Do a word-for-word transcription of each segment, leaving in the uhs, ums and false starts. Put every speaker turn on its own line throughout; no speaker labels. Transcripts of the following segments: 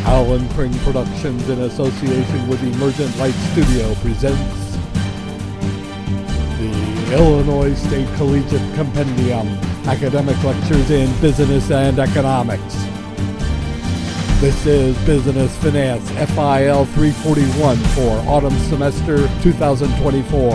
Alan Pring Productions, in association with Emergent Light Studio, presents the Illinois State Collegiate Compendium, Academic Lectures in Business and Economics. This is Business Finance F I L three forty-one for autumn semester two thousand twenty-four.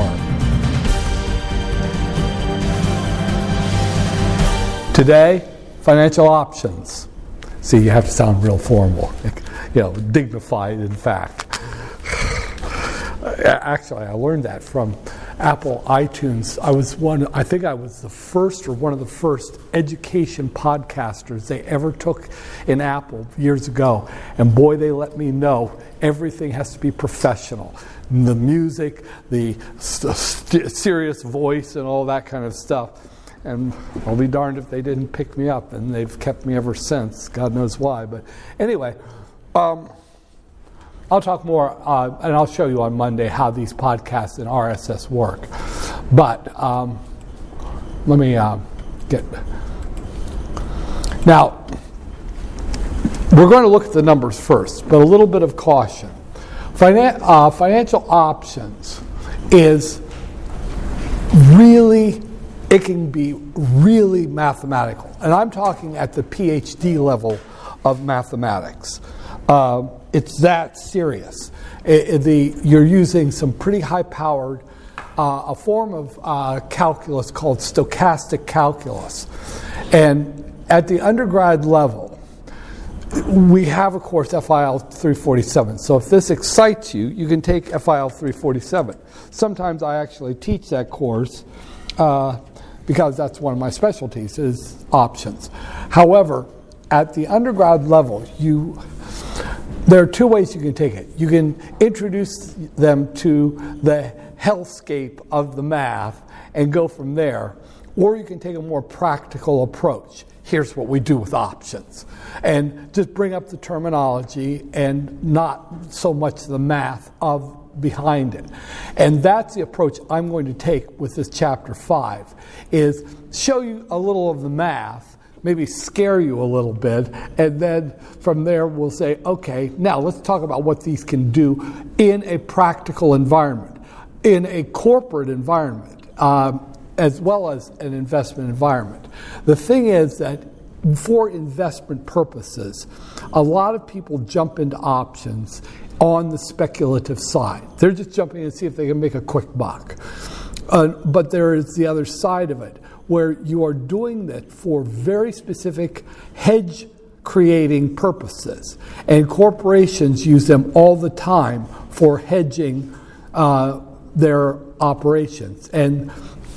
Today, financial options. See, you have to sound real formal, you know, dignified, in fact. Actually, I learned that from Apple iTunes. I was one, I think I was the first or one of the first education podcasters they ever took in Apple years ago. And boy, they let me know everything has to be professional. The music, the st- serious voice, and all that kind of stuff. And I'll be darned if they didn't pick me up, and they've kept me ever since. God knows why. But anyway, um, I'll talk more, uh, and I'll show you on Monday how these podcasts and R S S work. But um, let me uh, get... Now, we're going to look at the numbers first, but a little bit of caution. Finan- uh, financial options is really... It can be really mathematical. And I'm talking at the P H D level of mathematics. Uh, it's that serious. It, it, the, you're using some pretty high-powered, uh, a form of uh, calculus called stochastic calculus. And at the undergrad level, we have a course, F I L three forty-seven. So if this excites you, you can take F I L three forty-seven. Sometimes I actually teach that course uh, because that's one of my specialties, is options. However, at the undergrad level, you there are two ways you can take it. You can introduce them to the hellscape of the math and go from there, or you can take a more practical approach. Here's what we do with options. And just bring up the terminology and not so much the math of behind it. And that's the approach I'm going to take with this chapter five, is show you a little of the math, maybe scare you a little bit, and then from there we'll say, okay, now let's talk about what these can do in a practical environment, in a corporate environment, um, as well as an investment environment. The thing is that for investment purposes, a lot of people jump into options on the speculative side. They're just jumping in to see if they can make a quick buck. Uh, but there is the other side of it, where you are doing that for very specific hedge creating purposes. And corporations use them all the time for hedging uh, their operations. And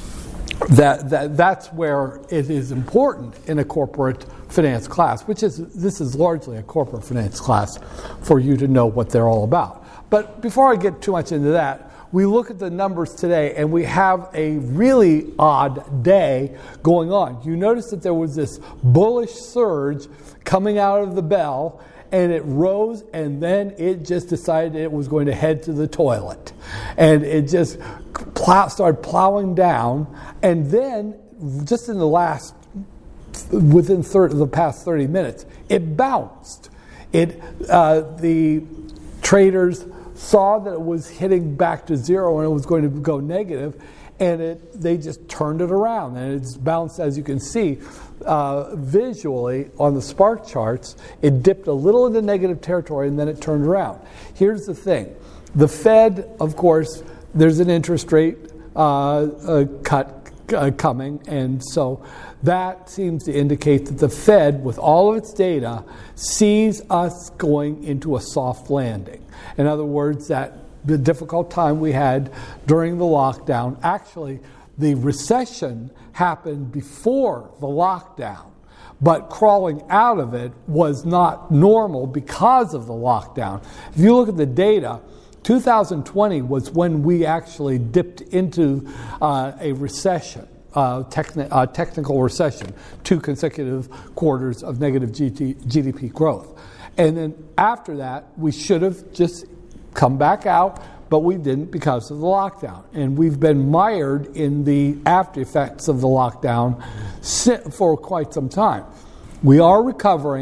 that, that that's where it is important in a corporate finance class, which is, this is largely a corporate finance class, for you to know what they're all about. But before I get too much into that, we look at the numbers today, and we have a really odd day going on. You notice that there was this bullish surge coming out of the bell, and it rose, and then it just decided it was going to head to the toilet. And it just plow, started plowing down, and then just in the last, within thirty, the past thirty minutes, it bounced. It uh, the traders saw that it was hitting back to zero and it was going to go negative, and it they just turned it around, and it's bounced, as you can see uh, visually on the Spark charts. It dipped a little into negative territory, and then it turned around. Here's the thing. The Fed, of course, there's an interest rate uh, uh, cut uh, coming, and so that seems to indicate that the Fed, with all of its data, sees us going into a soft landing. In other words, that the difficult time we had during the lockdown, actually, the recession happened before the lockdown, but crawling out of it was not normal because of the lockdown. If you look at the data, two thousand twenty was when we actually dipped into uh, a recession. Uh, techni- uh, technical recession, two consecutive quarters of negative G D P growth. And then after that, we should have just come back out, but we didn't because of the lockdown. And we've been mired in the after effects of the lockdown for quite some time. We are recovering.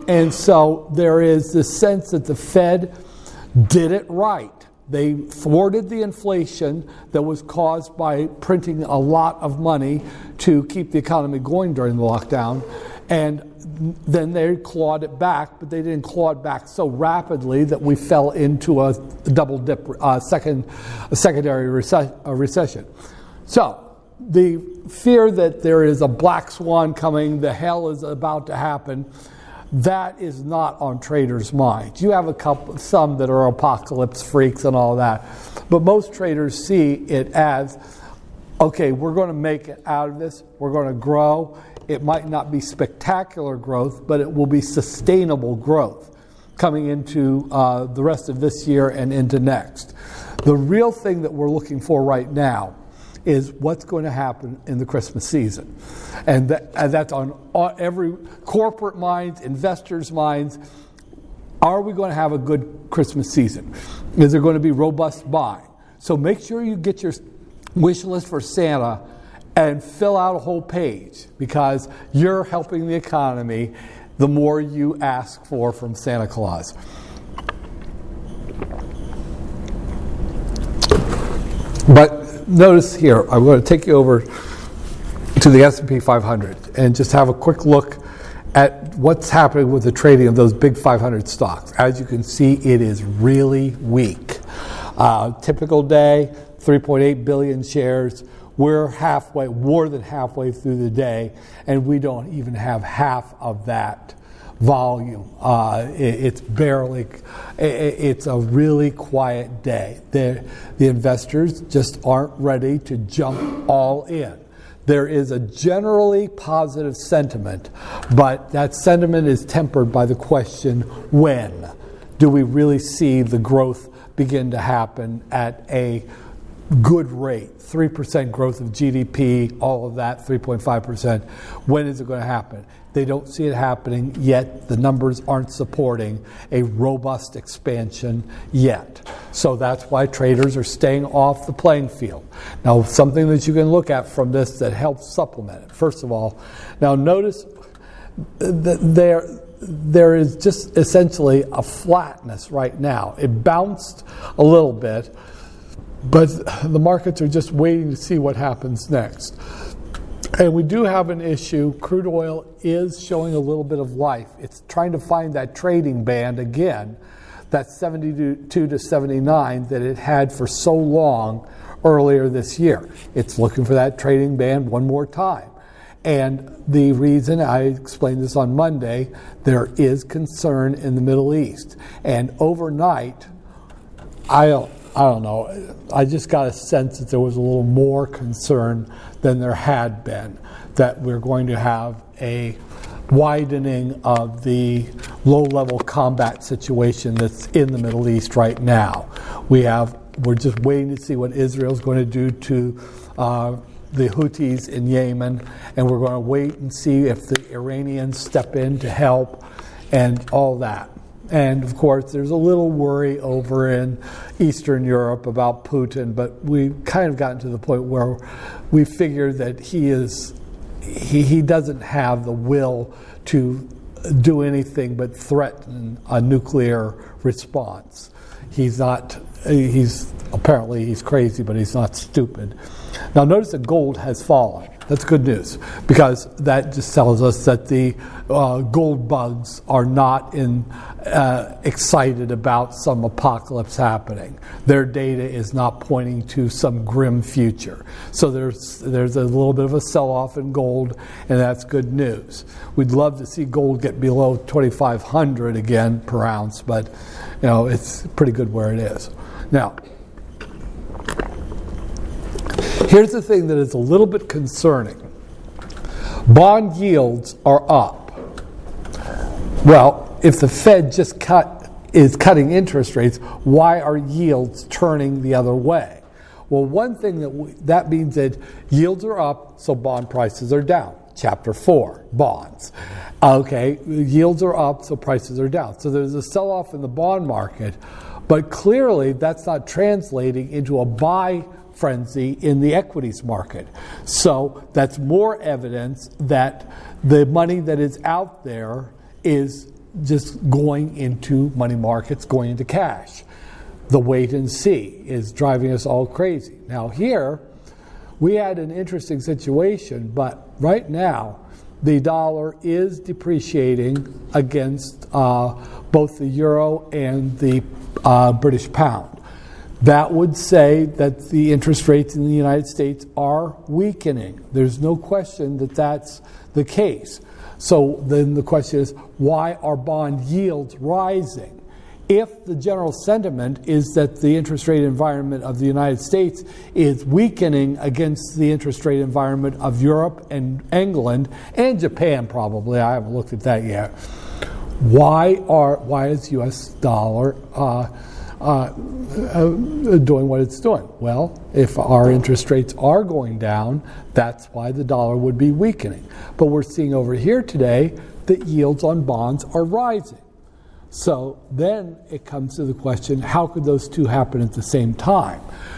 and so there is this sense that the Fed did it right. They thwarted the inflation that was caused by printing a lot of money to keep the economy going during the lockdown. And then they clawed it back, but they didn't claw it back so rapidly that we fell into a double dip, uh, second, a secondary rece- a recession. So the fear that there is a black swan coming, the hell is about to happen, that is not on traders' minds. You have a couple, some that are apocalypse freaks and all that, but most traders see it as, okay, we're going to make it out of this, we're going to grow. It might not be spectacular growth, but it will be sustainable growth coming into uh, the rest of this year and into next. The real thing that we're looking for right now is what's going to happen in the Christmas season. And, that, and that's on all, every corporate minds, investors' minds. Are we going to have a good Christmas season? Is there going to be robust buying? So make sure you get your wish list for Santa and fill out a whole page, because you're helping the economy the more you ask for from Santa Claus. But notice here, I'm going to take you over to the S and P five hundred and just have a quick look at what's happening with the trading of those big five hundred stocks. As you can see, it is really weak. Uh, typical day, three point eight billion shares. We're halfway, more than halfway through the day, and we don't even have half of that volume. Uh, it, it's barely, it, it's a really quiet day. The, the investors just aren't ready to jump all in. There is a generally positive sentiment, but that sentiment is tempered by the question, when do we really see the growth begin to happen at a good rate? three percent growth of G D P, all of that, three point five percent. When is it going to happen? They don't see it happening yet. The numbers aren't supporting a robust expansion yet. So that's why traders are staying off the playing field. Now, something that you can look at from this that helps supplement it. First of all, now notice that there, there is just essentially a flatness right now. It bounced a little bit, but the markets are just waiting to see what happens next. And we do have an issue. Crude oil is showing a little bit of life. It's trying to find that trading band again, that seventy-two to seventy-nine that it had for so long earlier this year. It's looking for that trading band one more time. And the reason, I explained this on Monday, there is concern in the Middle East. And overnight, I don't, I don't know, I just got a sense that there was a little more concern than there had been, that we're going to have a widening of the low-level combat situation that's in the Middle East right now. We have, we're just waiting to see what Israel's going to do to uh, the Houthis in Yemen, and we're going to wait and see if the Iranians step in to help and all that. And, of course, there's a little worry over in Eastern Europe about Putin, but we've kind of gotten to the point where we figure that he is he, he doesn't have the will to do anything but threaten a nuclear response. He's not, he's apparently he's crazy, but he's not stupid. Now, notice that gold has fallen. That's good news, because that just tells us that the uh, gold bugs are not in, uh, excited about some apocalypse happening. Their data is not pointing to some grim future. So there's there's a little bit of a sell-off in gold, and that's good news. We'd love to see gold get below twenty-five hundred again per ounce, but you know it's pretty good where it is. Now, here's the thing that is a little bit concerning. Bond yields are up. Well, if the Fed just cut is cutting interest rates, why are yields turning the other way? Well, one thing that we, that means that yields are up, so bond prices are down. Chapter four, bonds. Okay, yields are up, so prices are down. So there's a sell-off in the bond market, but clearly that's not translating into a buy frenzy in the equities market. So that's more evidence that the money that is out there is just going into money markets, going into cash. The wait and see is driving us all crazy. Now here, we had an interesting situation, but right now, the dollar is depreciating against uh, both the euro and the uh, British pound. That would say that the interest rates in the United States are weakening. There's no question that that's the case. So then the question is, why are bond yields rising? If the general sentiment is that the interest rate environment of the United States is weakening against the interest rate environment of Europe and England and Japan, probably, I haven't looked at that yet, why are why is U S dollar uh, uh, uh, doing what it's doing? Well, if our interest rates are going down, that's why the dollar would be weakening. But we're seeing over here today that yields on bonds are rising. So then it comes to the question, how could those two happen at the same time?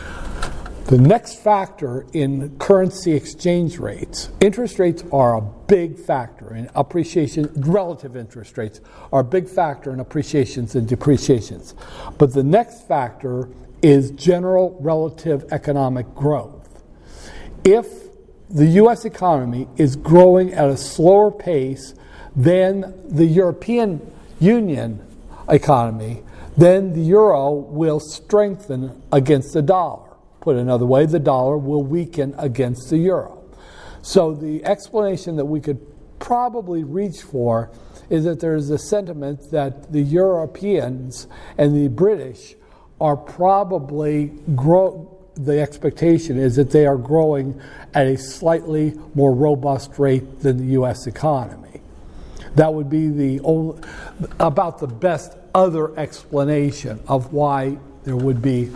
The next factor in currency exchange rates, interest rates are a big factor in appreciation, relative interest rates are a big factor in appreciations and depreciations. But the next factor is general relative economic growth. If the U S economy is growing at a slower pace than the European Union economy, then the euro will strengthen against the dollar. Put another way, the dollar will weaken against the euro. So the explanation that we could probably reach for is that there's a sentiment that the Europeans and the British are probably grow. The expectation is that they are growing at a slightly more robust rate than the U S economy. That would be the only, about the best other explanation of why there would be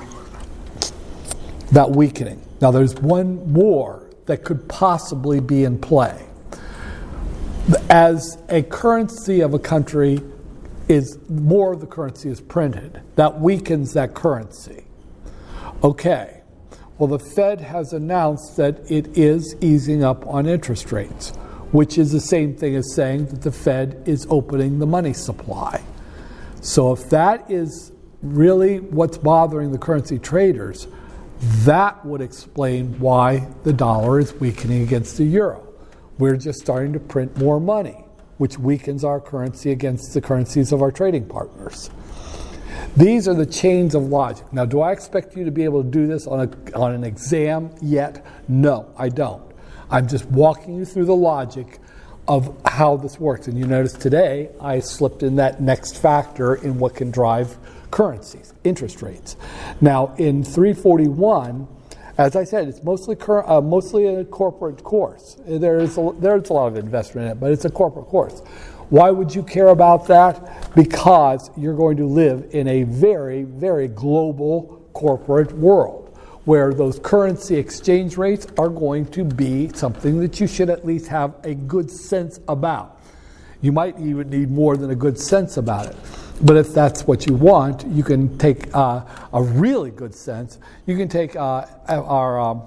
that weakening. Now, there's one more that could possibly be in play. As a currency of a country is more of the currency is printed, that weakens that currency. Okay, well, the Fed has announced that it is easing up on interest rates, which is the same thing as saying that the Fed is opening the money supply. So if that is really what's bothering the currency traders, that would explain why the dollar is weakening against the euro. We're just starting to print more money, which weakens our currency against the currencies of our trading partners. These are the chains of logic. Now, do I expect you to be able to do this on a, on an exam yet? No, I don't. I'm just walking you through the logic of how this works. And you notice today I slipped in that next factor in what can drive currencies, interest rates. Now, in three forty-one, as I said, it's mostly cur- uh, mostly a corporate course. There's a, there's a lot of investment in it, but it's a corporate course. Why would you care about that? Because you're going to live in a very, very global corporate world where those currency exchange rates are going to be something that you should at least have a good sense about. You might even need more than a good sense about it. But if that's what you want, you can take uh, a really good sense. You can take uh, our um,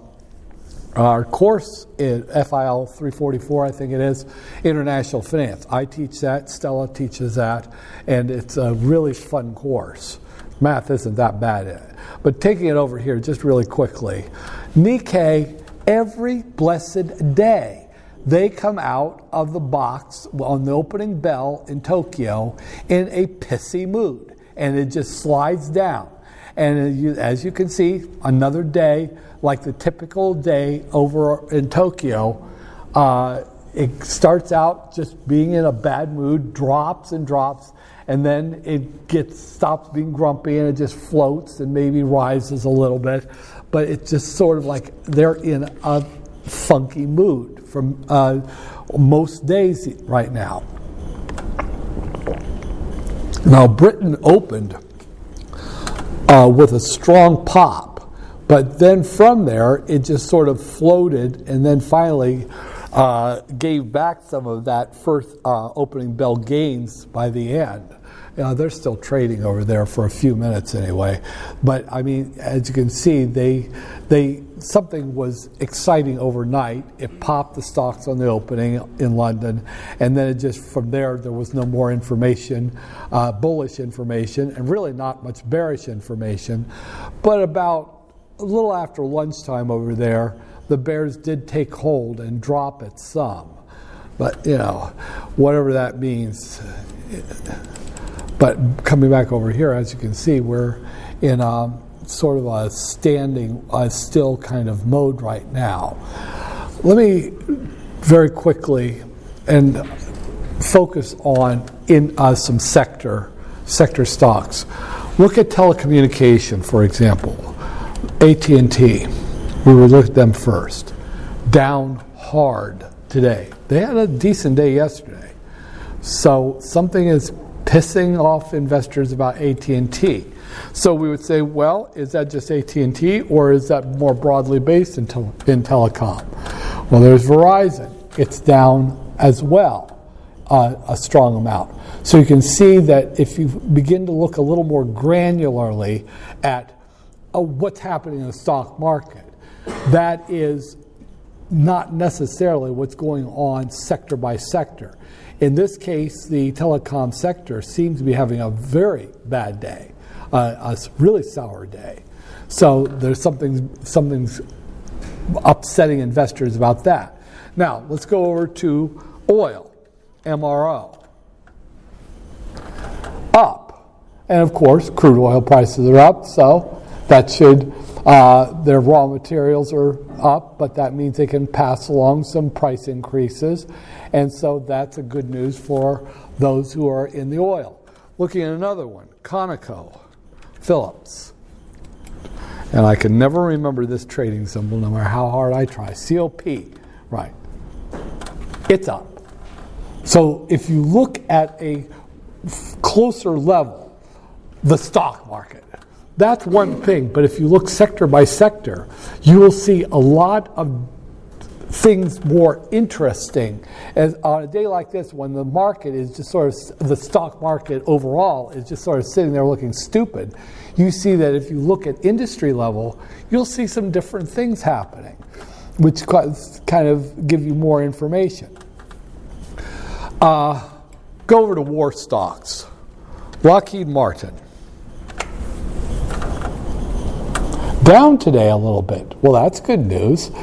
our course in F I L three forty-four, I think it is, International Finance. I teach that, Stella teaches that, and it's a really fun course. Math isn't that bad in it. But taking it over here just really quickly, Nikkei, every blessed day, they come out of the box on the opening bell in Tokyo in a pissy mood, and it just slides down. And as you can see, another day, like the typical day over in Tokyo, uh, it starts out just being in a bad mood, drops and drops, and then it gets stops being grumpy and it just floats and maybe rises a little bit. But it's just sort of like they're in a funky mood from uh, most days right now. Now, Britain opened uh, with a strong pop, but then from there it just sort of floated, and then finally uh, gave back some of that first uh, opening bell gains by the end. You know, they're still trading over there for a few minutes anyway. But I mean, as you can see, they they something was exciting overnight. It popped the stocks on the opening in London, and then it just from there there was no more information, uh, bullish information, and really not much bearish information. But about a little after lunchtime over there, the bears did take hold and drop it some. But you know, whatever that means. It, But coming back over here, as you can see, we're in a sort of a standing, uh, still kind of mode right now. Let me very quickly and focus on in uh, some sector sector stocks. Look at telecommunication, for example. A T and T. We would look at them first. Down hard today. They had a decent day yesterday. So something is pissing off investors about A T and T. So we would say, well, is that just A T and T, or is that more broadly based in, tel- in telecom? Well, there's Verizon. It's down as well, uh, a strong amount. So you can see that if you begin to look a little more granularly at uh, what's happening in the stock market, that is not necessarily what's going on sector by sector. In this case, the telecom sector seems to be having a very bad day, uh, a really sour day. So there's something, something's upsetting investors about that. Now, let's go over to oil, M R O. Up. And of course, crude oil prices are up, so that should, uh, their raw materials are up, but that means they can pass along some price increases. And so that's a good news for those who are in the oil. Looking at another one, Conoco, Phillips. And I can never remember this trading symbol no matter how hard I try. C O P, right. It's up. So if you look at a closer level, the stock market, that's one thing. But if you look sector by sector, you will see a lot of things more interesting. As on a day like this, when the market is just sort of, the stock market overall is just sort of sitting there looking stupid, you see that if you look at industry level, you'll see some different things happening, which kind of give you more information. Uh, go over to war stocks. Lockheed Martin. Down today a little bit. Well, that's good news.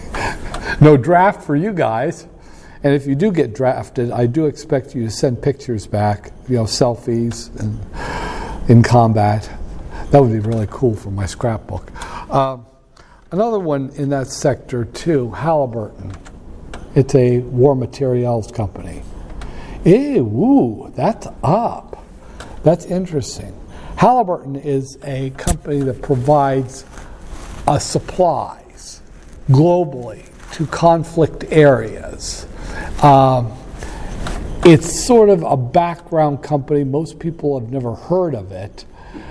No draft for you guys. And if you do get drafted, I do expect you to send pictures back, you know, selfies and in combat. That would be really cool for my scrapbook. Um, another one in that sector, too, Halliburton. It's a war materials company. Ew, woo, that's up. That's interesting. Halliburton is a company that provides uh, supplies globally to conflict areas. Um, it's sort of a background company. Most people have never heard of it.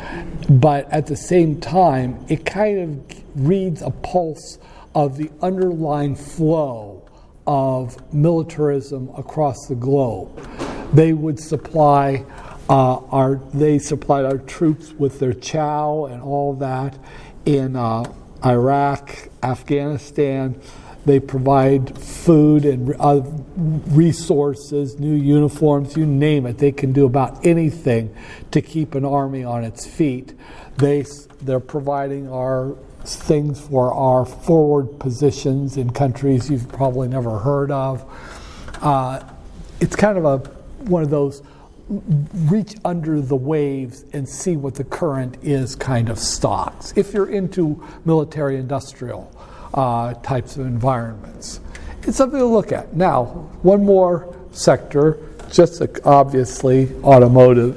But at the same time, it kind of reads a pulse of the underlying flow of militarism across the globe. They would supply uh, our, they supplied our troops with their chow and all that in uh, Iraq, Afghanistan. They provide food and uh, resources, new uniforms, you name it. They can do about anything to keep an army on its feet. They, they're providing our things for our forward positions in countries you've probably never heard of. Uh, it's kind of a one of those reach under the waves and see what the current is kind of stocks. If you're into military industrial Uh, types of environments. It's something to look at. Now, one more sector, just like obviously automotive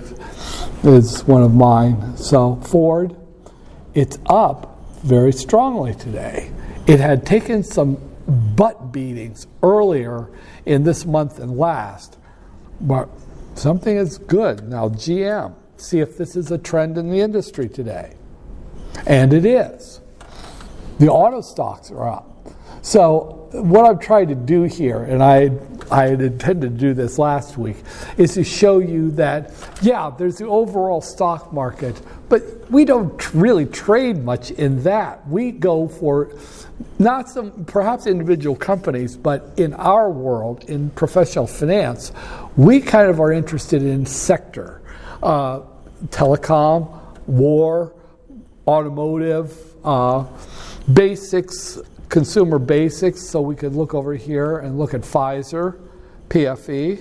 is one of mine. So Ford, it's up very strongly today. It had taken some butt beatings earlier in this month and last, but something is good. Now G M, see if this is a trend in the industry today. And it is. The auto stocks are up. So what I'm trying to do here, and I I had intended to do this last week, is to show you that, yeah, there's the overall stock market, but we don't really trade much in that. We go for not some, perhaps individual companies, but in our world, in professional finance, we kind of are interested in sector. Uh, telecom, war, automotive, uh, basics, consumer basics. So we could look over here and look at Pfizer, P F E,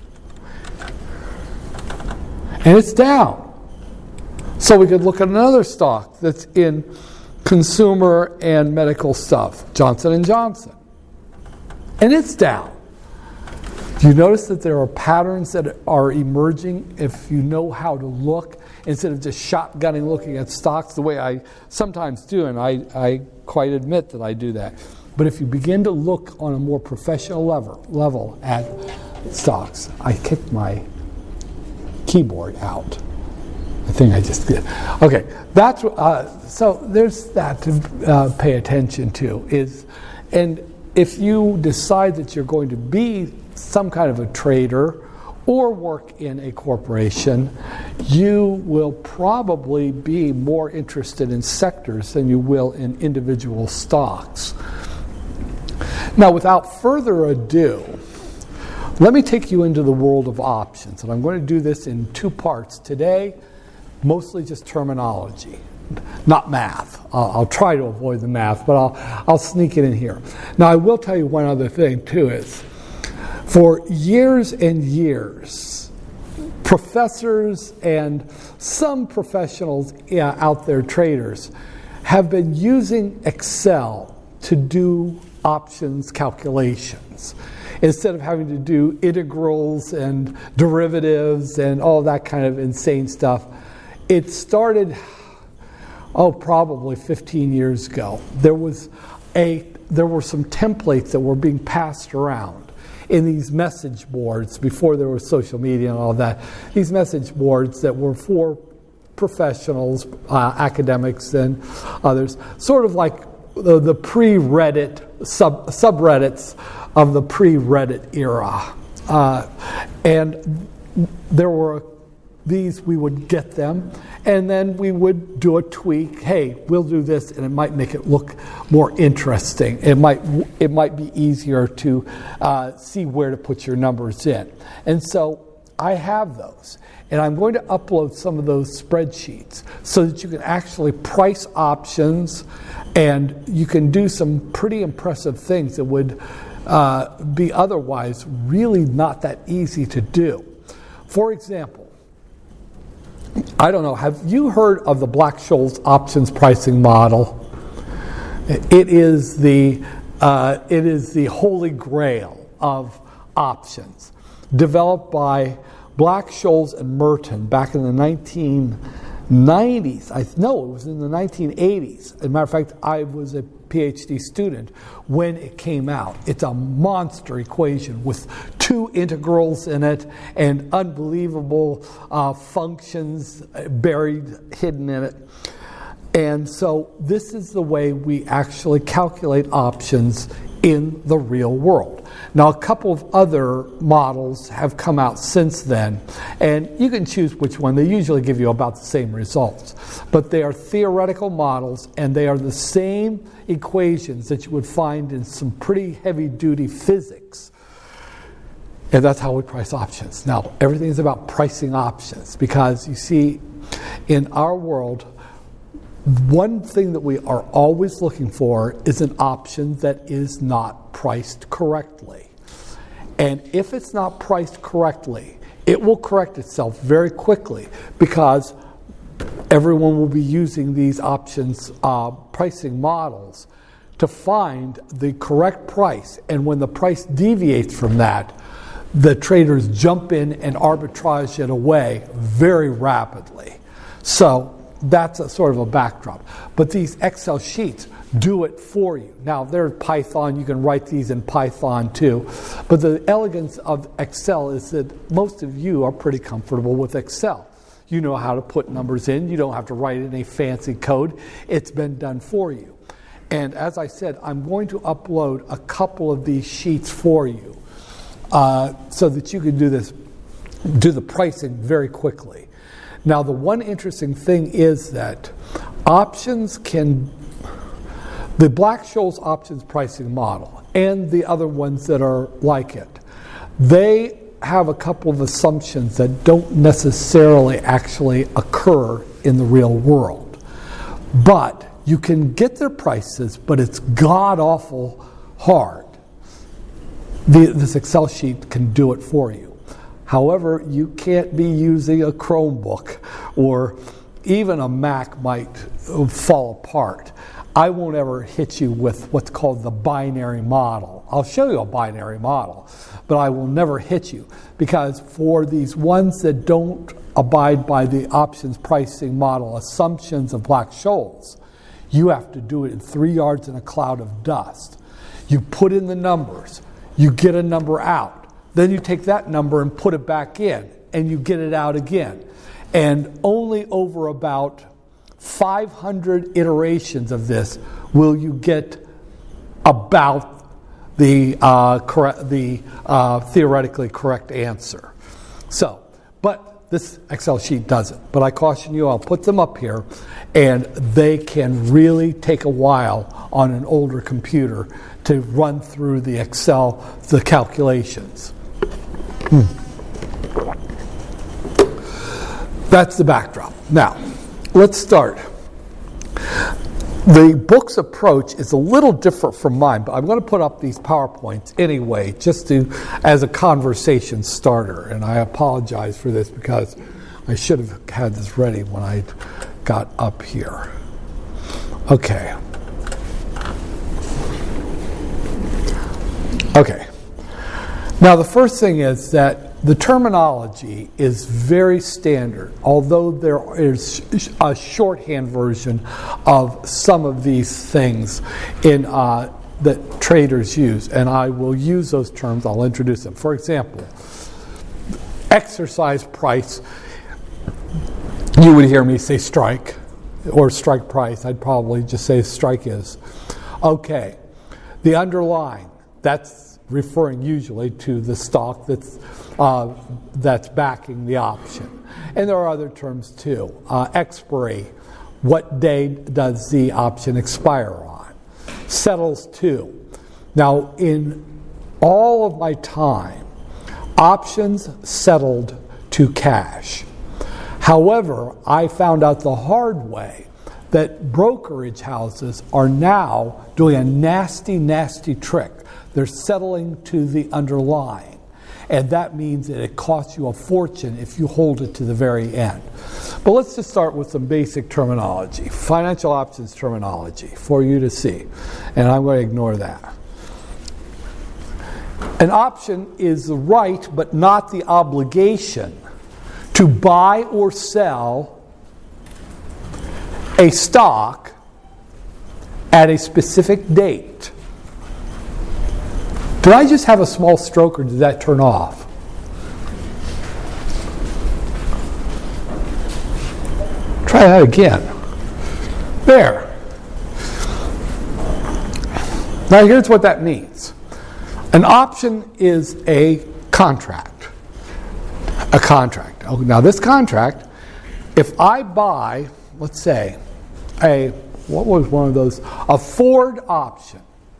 and it's down. So we could look at another stock that's in consumer and medical stuff, Johnson and Johnson, and it's down. Do you notice that there are patterns that are emerging if you know how to look instead of just shotgunning looking at stocks the way I sometimes do, and I, I quite admit that I do that. But if you begin to look on a more professional level, level at stocks, I kicked my keyboard out. I think I just did. Okay, that's uh, so. There's that to uh, pay attention to. Is and if you decide that you're going to be some kind of a trader or work in a corporation, you will probably be more interested in sectors than you will in individual stocks. Now, without further ado, let me take you into the world of options, and I'm going to do this in two parts today. Mostly just terminology, not math. I'll, I'll try to avoid the math, but I'll I'll sneak it in here. Now, I will tell you one other thing too is, for years and years, professors and some professionals yeah, out there, traders, have been using Excel to do options calculations instead of having to do integrals and derivatives and all that kind of insane stuff. It started, oh, probably fifteen years ago. There was a, there were some templates that were being passed around in these message boards before there was social media and all that. These message boards that were for professionals, uh, academics, and others, sort of like the, the pre-Reddit sub subreddits of the pre-Reddit era, uh, and there were. These, we would get them, and then we would do a tweak. Hey, we'll do this, and it might make it look more interesting. It might it might be easier to uh, see where to put your numbers in. And so I have those, and I'm going to upload some of those spreadsheets so that you can actually price options, and you can do some pretty impressive things that would uh, be otherwise really not that easy to do. For example, I don't know, have you heard of the Black-Scholes options pricing model? It is the uh, it is the holy grail of options, developed by Black-Scholes and Merton back in the nineteen nineties. I no, it was in the nineteen eighties. As a matter of fact, I was a PhD student when it came out. It's a monster equation with two integrals in it and unbelievable uh, functions buried, hidden in it. And so this is the way we actually calculate options in the real world. Now, a couple of other models have come out since then, and you can choose which one. They usually give you about the same results. But they are theoretical models, and they are the same equations that you would find in some pretty heavy-duty physics. And that's how we price options. Now, everything is about pricing options, because you see, in our world, one thing that we are always looking for is an option that is not priced correctly. And if it's not priced correctly, it will correct itself very quickly, because everyone will be using these options uh, pricing models to find the correct price. And when the price deviates from that, the traders jump in and arbitrage it away very rapidly. So that's a sort of a backdrop. But these Excel sheets do it for you. Now, there's Python. You can write these in Python too. But the elegance of Excel is that most of you are pretty comfortable with Excel. You know how to put numbers in. You don't have to write any fancy code. It's been done for you. And as I said, I'm going to upload a couple of these sheets for you uh, so that you can do this, do the pricing very quickly. Now, the one interesting thing is that options can, the Black-Scholes options pricing model and the other ones that are like it, they have a couple of assumptions that don't necessarily actually occur in the real world. But you can get their prices, but it's god-awful hard. The, this Excel sheet can do it for you. However, you can't be using a Chromebook, or even a Mac might fall apart. I won't ever hit you with what's called the binary model. I'll show you a binary model, but I will never hit you, because for these ones that don't abide by the options pricing model assumptions of Black-Scholes, you have to do it in three yards in a cloud of dust. You put in the numbers, you get a number out. Then you take that number and put it back in, and you get it out again. And only over about five hundred iterations of this will you get about the uh, correct, the uh, theoretically correct answer. So, but this Excel sheet doesn't. But I caution you, I'll put them up here, and they can really take a while on an older computer to run through the Excel, the calculations. Hmm. That's the backdrop. Now, let's start. The book's approach is a little different from mine, but I'm going to put up these PowerPoints anyway, just to as a conversation starter. And I apologize for this because I should have had this ready when I got up here. Okay. Okay. Now, the first thing is that the terminology is very standard, although there is a shorthand version of some of these things in uh, that traders use, and I will use those terms. I'll introduce them. For example, exercise price, you would hear me say strike, or strike price. I'd probably just say strike is. Okay, the underlying, that's referring usually to the stock that's uh, that's backing the option. And there are other terms too. Uh, expiry, what day does the option expire on? Settles to. Now, in all of my time, options settled to cash. However, I found out the hard way that brokerage houses are now doing a nasty, nasty trick. They're settling to the underlying. And that means that it costs you a fortune if you hold it to the very end. But let's just start with some basic terminology, financial options terminology, for you to see. And I'm going to ignore that. An option is the right, but not the obligation, to buy or sell a stock at a specific date. Did I just have a small stroke, or did that turn off? Try that again. There. Now here's what that means. An option is a contract. A contract. Oh, now this contract, if I buy, let's say, a, what was one of those? A Ford option.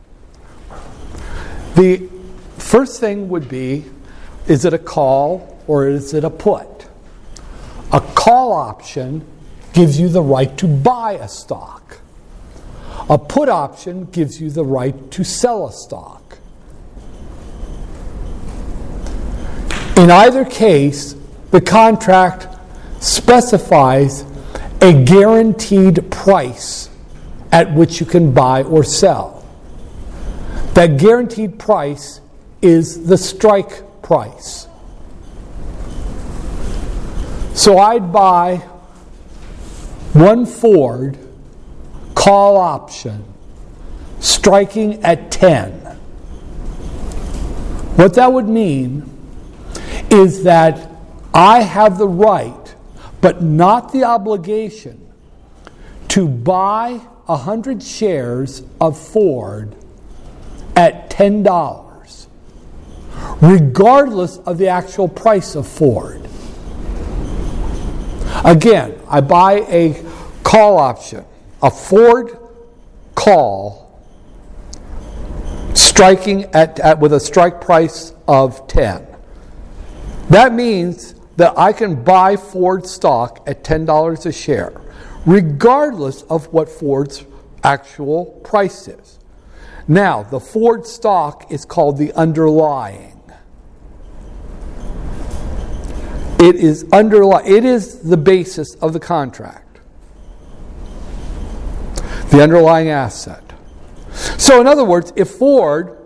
The first thing would be, is it a call or is it a put? A call option gives you the right to buy a stock. A put option gives you the right to sell a stock. In either case, the contract specifies a guaranteed price at which you can buy or sell. That guaranteed price is the strike price. So I'd buy one Ford call option striking at ten. What that would mean is that I have the right, but not the obligation, to buy one hundred shares of Ford at ten dollars, regardless of the actual price of Ford. Again, I buy a call option, a Ford call, striking at, at with a strike price of ten. That means that I can buy Ford stock at ten dollars a share, regardless of what Ford's actual price is. Now, the Ford stock is called the underlying. It is underlying. It is the basis of the contract. The underlying asset. So, in other words, if Ford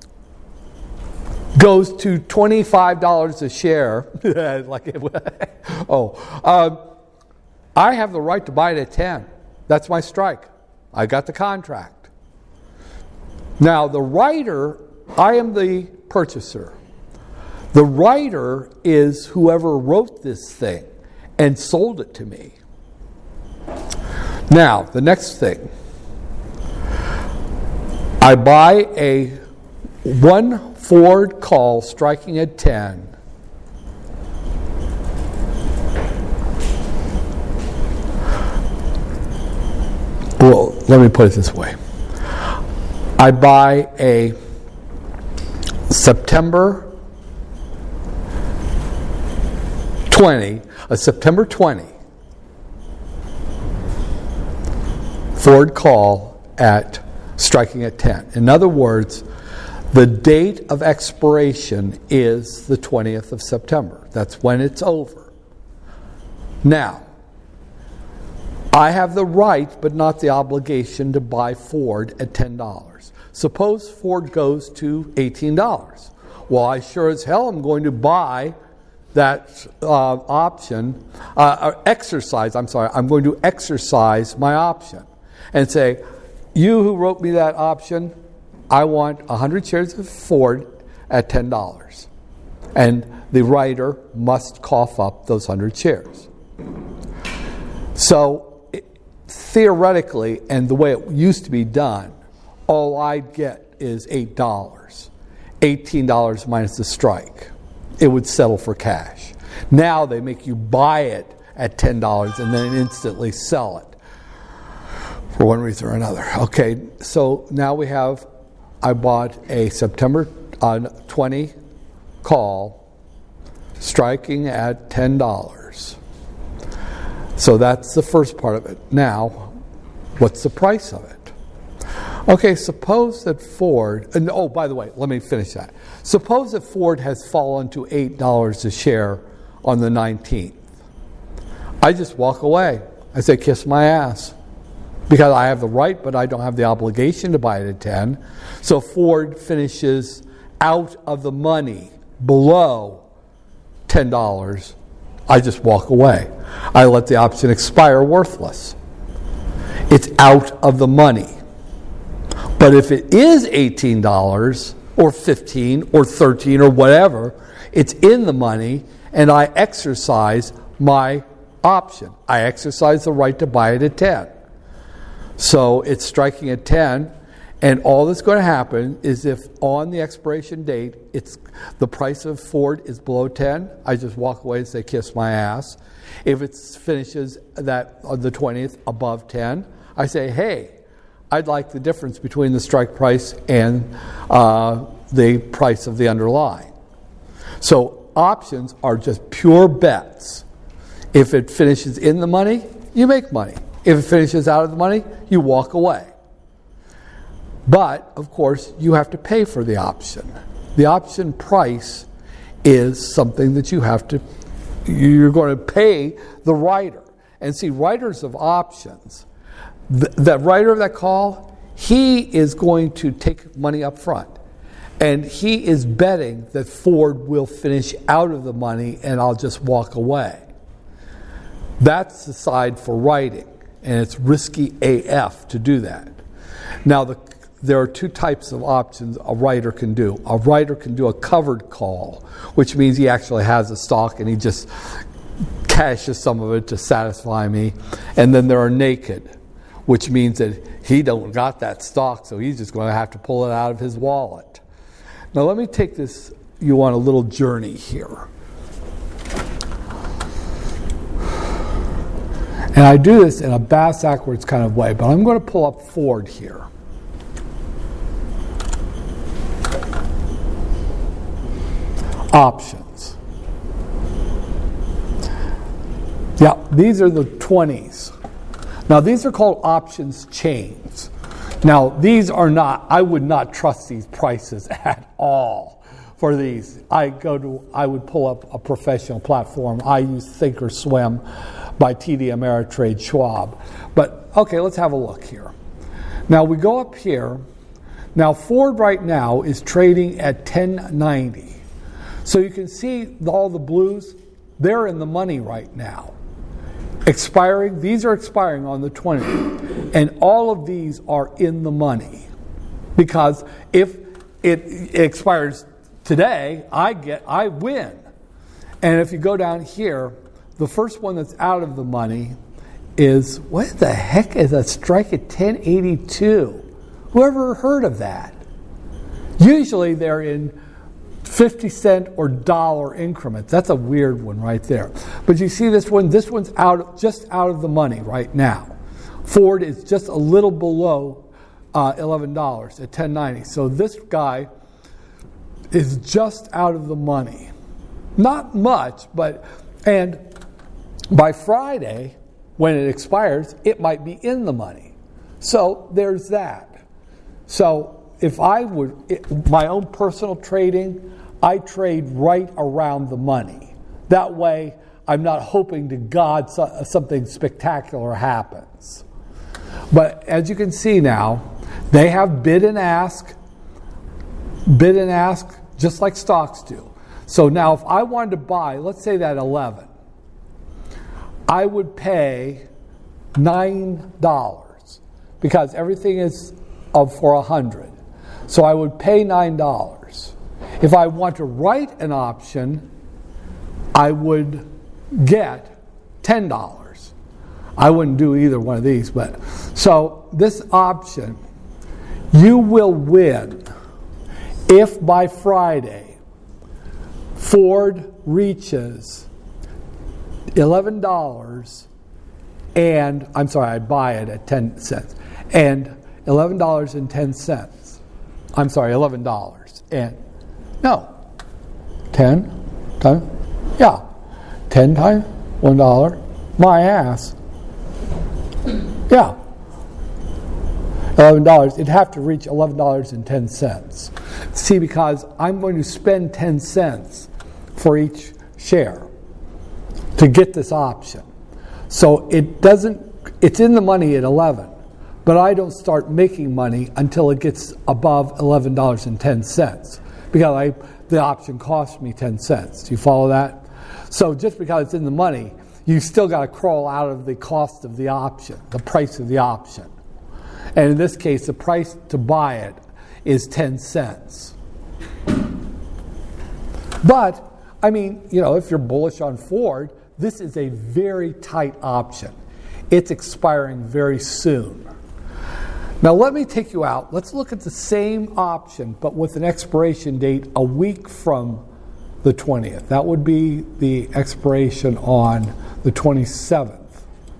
goes to twenty-five dollars a share, like it, oh, um, I have the right to buy it at ten. That's my strike. I got the contract. Now, the writer, I am the purchaser. The writer is whoever wrote this thing and sold it to me. Now, the next thing. I buy a one Ford call striking at ten. Well, let me put it this way. I buy a September twenty, a September twentieth Ford call at striking at ten. In other words, the date of expiration is the twentieth of September. That's when it's over. Now, I have the right, but not the obligation, to buy Ford at ten dollars. Suppose Ford goes to eighteen dollars. Well, I sure as hell am going to buy that uh, option, uh, or exercise, I'm sorry, I'm going to exercise my option and say, you who wrote me that option, I want one hundred shares of Ford at ten dollars. And the writer must cough up those one hundred shares. So, it, theoretically, and the way it used to be done, all I'd get is eight dollars. eighteen dollars minus the strike. It would settle for cash. Now they make you buy it at ten dollars and then instantly sell it for one reason or another. Okay, so now we have, I bought a September uh, twentieth call striking at ten dollars. So that's the first part of it. Now, what's the price of it? Okay, suppose that Ford, and oh, by the way, let me finish that. Suppose that Ford has fallen to eight dollars a share on the nineteenth. I just walk away. I say, kiss my ass. Because I have the right, but I don't have the obligation to buy it at ten. So Ford finishes out of the money below ten dollars. I just walk away. I let the option expire worthless. It's out of the money. But if it is eighteen dollars or fifteen dollars or thirteen dollars or whatever, it's in the money and I exercise my option. I exercise the right to buy it at ten. So it's striking at ten, and all that's going to happen is if on the expiration date it's the price of Ford is below ten, I just walk away and say kiss my ass. If it finishes that on the twentieth above ten, I say, hey, I'd like the difference between the strike price and uh, the price of the underlying. So options are just pure bets. If it finishes in the money, you make money. If it finishes out of the money, you walk away. But, of course, you have to pay for the option. The option price is something that you have to, you're going to pay the writer. And see, writers of options, the, the writer of that call, he is going to take money up front. And he is betting that Ford will finish out of the money and I'll just walk away. That's the side for writing. And it's risky A F to do that. Now, the, there are two types of options a writer can do. A writer can do a covered call, which means he actually has a stock and he just cashes some of it to satisfy me. And then there are naked, which means that he don't got that stock, so he's just going to have to pull it out of his wallet. Now let me take this, you on a little journey here. And I do this in a bass-backwards kind of way, but I'm going to pull up Ford here. Options. Yeah, these are the twenties. Now, these are called options chains. Now, these are not, I would not trust these prices at all for these. I go to, I would pull up a professional platform. I use Thinkorswim by T D Ameritrade Schwab. But, okay, let's have a look here. Now, we go up here. Now, Ford right now is trading at ten ninety. So you can see all the blues, they're in the money right now. Expiring, these are expiring on the twentieth. And all of these are in the money. Because if it, it expires today, I get, I win. And if you go down here, the first one that's out of the money is, what the heck is a strike at ten eighty-two? Whoever heard of that? Usually they're in fifty cent or dollar increments. That's a weird one right there. But you see this one, this one's out, just out of the money right now. Ford is just a little below uh, eleven dollars at ten ninety. So this guy is just out of the money. Not much, but, and by Friday, when it expires, it might be in the money. So there's that. So if I would, it, my own personal trading, I trade right around the money. That way, I'm not hoping to God so, something spectacular happens. But as you can see now, they have bid and ask, bid and ask, just like stocks do. So now if I wanted to buy, let's say that eleven, I would pay nine dollars because everything is of for one hundred. So I would pay nine dollars. If I want to write an option, I would get ten dollars. I wouldn't do either one of these, but so this option, you will win if by Friday Ford reaches eleven dollars and, I'm sorry, I buy it at ten cents, and eleven dollars and ten cents. I'm sorry, eleven dollars. And, no, ten times, yeah, ten times one dollar, my ass. Yeah, eleven dollars. It'd have to reach eleven dollars and ten cents. See, because I'm going to spend ten cents for each share to get this option. So it doesn't, it's in the money at eleven, but I don't start making money until it gets above eleven dollars and ten cents because I, the option costs me ten cents. Do you follow that? So just because it's in the money, you still got to crawl out of the cost of the option, the price of the option. And in this case, the price to buy it is ten cents. But, I mean, you know, if you're bullish on Ford, this is a very tight option. It's expiring very soon. Now let me take you out. Let's look at the same option, but with an expiration date a week from the twentieth. That would be the expiration on the twenty-seventh.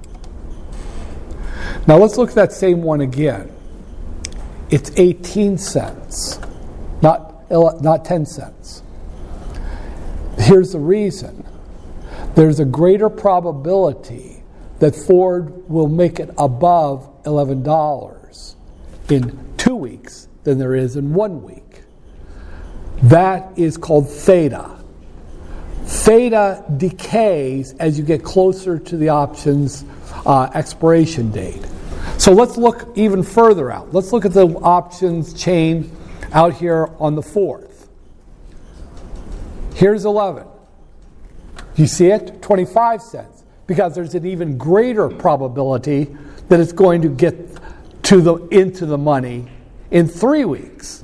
Now let's look at that same one again. It's eighteen cents, not, not ten cents. Here's the reason. There's a greater probability that Ford will make it above eleven dollars in two weeks than there is in one week. That is called theta. Theta decays as you get closer to the option's uh, expiration date. So let's look even further out. Let's look at the options chain out here on the fourth. Here's eleven. You see it? twenty-five cents. Because there's an even greater probability that it's going to get to the into the money in three weeks.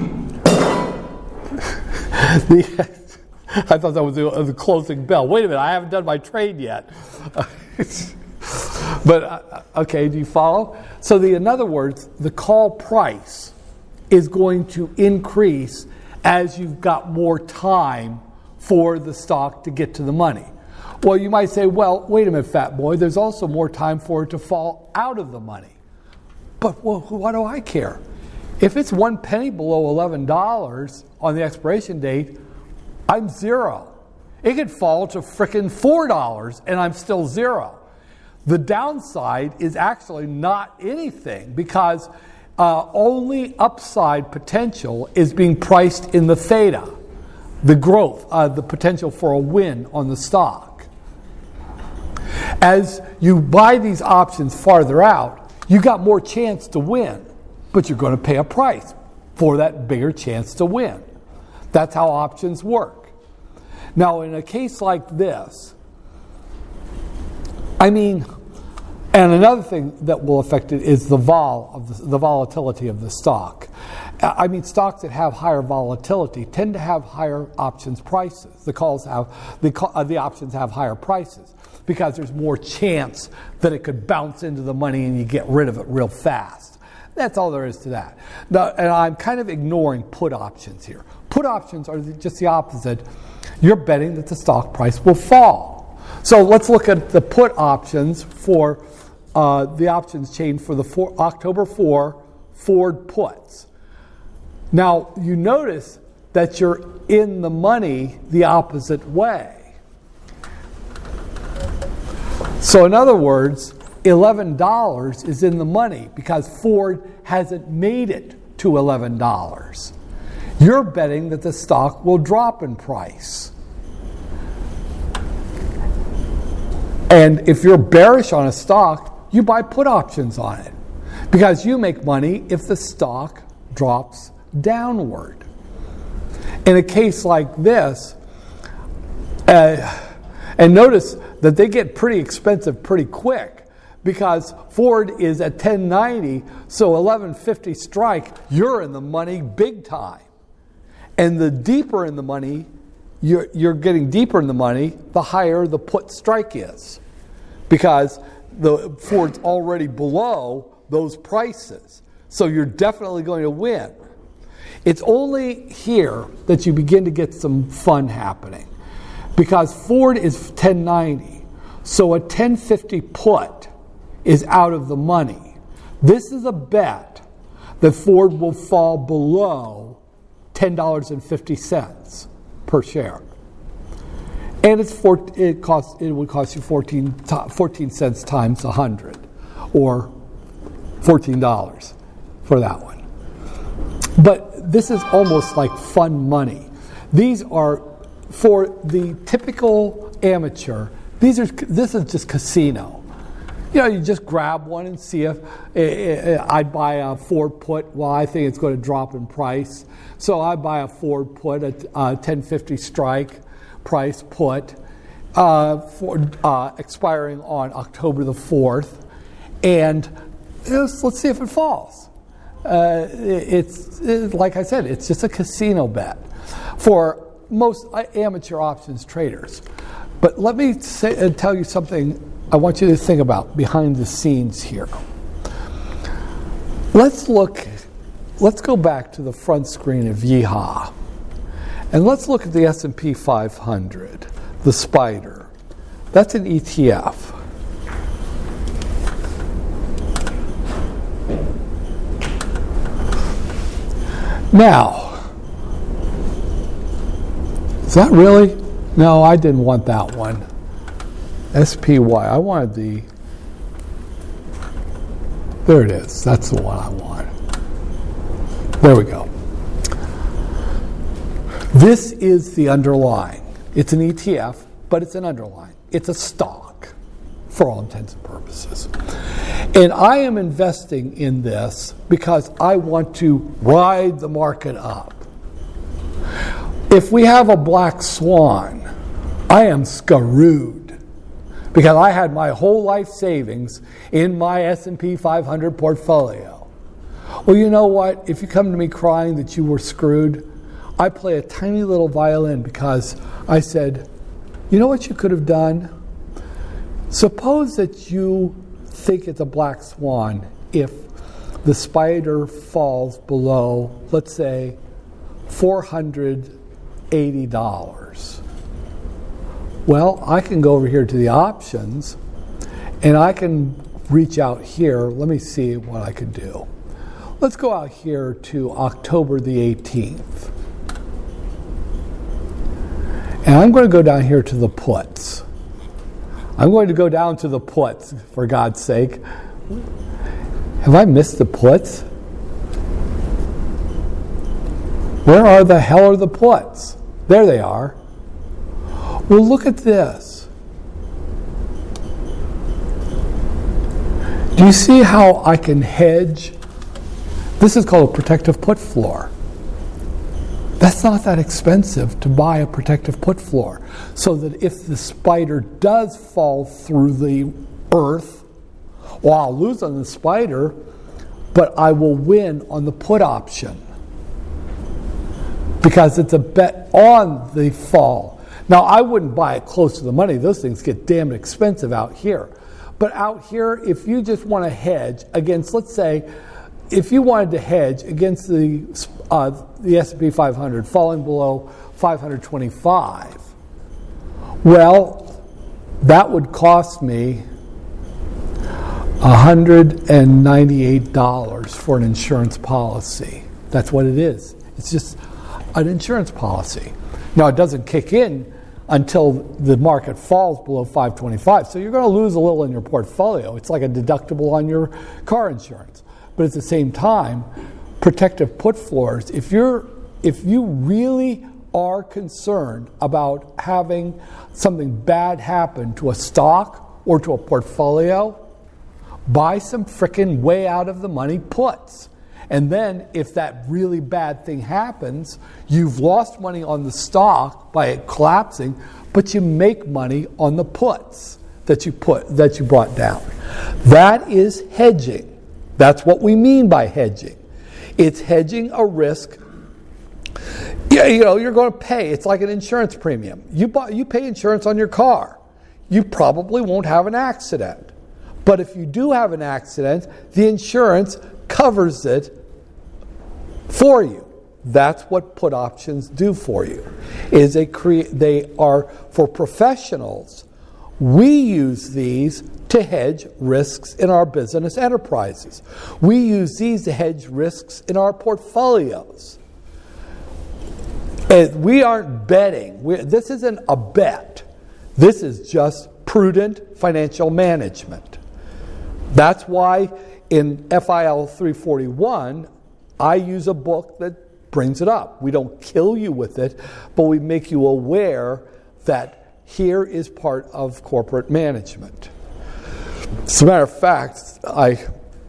the, I thought that was the, the closing bell. Wait a minute, I haven't done my trade yet. But, uh, okay, do you follow? So the, in other words, the call price is going to increase as you've got more time for the stock to get to the money. Well, you might say, well, wait a minute, fat boy, there's also more time for it to fall out of the money. But well, what do I care? If it's one penny below eleven dollars on the expiration date, I'm zero. It could fall to frickin' four dollars and I'm still zero. The downside is actually not anything because uh, only upside potential is being priced in the theta, the growth, uh, the potential for a win on the stock. As you buy these options farther out, you got more chance to win, but you're going to pay a price for that bigger chance to win. That's how options work. Now, in a case like this, I mean, and another thing that will affect it is the vol of the, the volatility of the stock. I mean, stocks that have higher volatility tend to have higher options prices. The calls have the uh, the options have higher prices because there's more chance that it could bounce into the money and you get rid of it real fast. That's all there is to that. Now, and I'm kind of ignoring put options here. Put options are just the opposite. You're betting that the stock price will fall. So let's look at the put options for uh, the options chain for the four, October fourth Ford puts. Now, you notice that you're in the money the opposite way. So in other words, eleven dollars is in the money because Ford hasn't made it to eleven dollars. You're betting that the stock will drop in price. And if you're bearish on a stock, you buy put options on it because you make money if the stock drops downward. In a case like this, uh, and notice that they get pretty expensive pretty quick because Ford is at ten ninety, so eleven fifty strike, you're in the money big time. And the deeper in the money, you're, you're getting deeper in the money, the higher the put strike is because the Ford's already below those prices. So you're definitely going to win. It's only here that you begin to get some fun happening because Ford is ten ninety, so a ten fifty put is out of the money. This is a bet that Ford will fall below ten dollars and fifty cents per share. And it's four, it costs it would cost you fourteen, fourteen cents times one hundred, or fourteen dollars for that one. But this is almost like fun money. These are, for the typical amateur, these are this is just casino. You know, you just grab one and see if uh, I'd buy a Ford put. Well, I think it's going to drop in price, so I buy a Ford put at uh, ten fifty strike price put, uh, for uh, expiring on October the fourth, and let's, let's see if it falls. Uh, it's it, like I said, it's just a casino bet for most amateur options traders. But let me say, uh, tell you something I want you to think about behind the scenes here. Let's look, let's go back to the front screen of Yeehaw. And let's look at the S and P five hundred, the SPDR. That's an E T F. Now, is that really? No, I didn't want that one. S P Y. I wanted the. There it is. That's the one I want. There we go. This is the underlying. It's an E T F, but it's an underlying. It's a stock for all intents and purposes. And I am investing in this because I want to ride the market up. If we have a black swan, I am screwed because I had my whole life savings in my S and P five hundred portfolio. Well, you know what? If you come to me crying that you were screwed, I play a tiny little violin because I said, you know what you could have done? Suppose that you think it's a black swan if the spider falls below, let's say, four hundred eighty dollars. Well, I can go over here to the options, and I can reach out here. Let me see what I can do. Let's go out here to October the eighteenth. And I'm going to go down here to the puts. I'm going to go down to the puts, for God's sake. Have I missed the puts? Where are the hell are the puts? There they are. Well, look at this. Do you see how I can hedge? This is called a protective put floor. That's not that expensive to buy a protective put floor. So that if the spider does fall through the earth, well, I'll lose on the spider, but I will win on the put option. Because it's a bet on the fall. Now, I wouldn't buy it close to the money. Those things get damn expensive out here. But out here, if you just want to hedge against, let's say, if you wanted to hedge against the uh, the S and P five hundred falling below five hundred twenty-five, well, that would cost me one hundred ninety-eight dollars for an insurance policy. That's what it is. It's just an insurance policy. Now, it doesn't kick in until the market falls below five twenty-five, so you're going to lose a little in your portfolio. It's like a deductible on your car insurance. But at the same time, protective put floors, if you're if you really are concerned about having something bad happen to a stock or to a portfolio, buy some frickin' way out of the money puts. And then if that really bad thing happens, you've lost money on the stock by it collapsing, but you make money on the puts that you put that you brought down. That is hedging. That's what we mean by hedging. It's hedging a risk. Yeah, you know, you're going to pay. It's like an insurance premium. You buy, you pay insurance on your car. You probably won't have an accident. But if you do have an accident, the insurance covers it for you. That's what put options do for you. Is they create they are for professionals. We use these to hedge risks in our business enterprises. We use these to hedge risks in our portfolios. And we aren't betting. We're, this isn't a bet. This is just prudent financial management. That's why in F I L three forty-one, I use a book that brings it up. We don't kill you with it, but we make you aware that here is part of corporate management. As a matter of fact, I,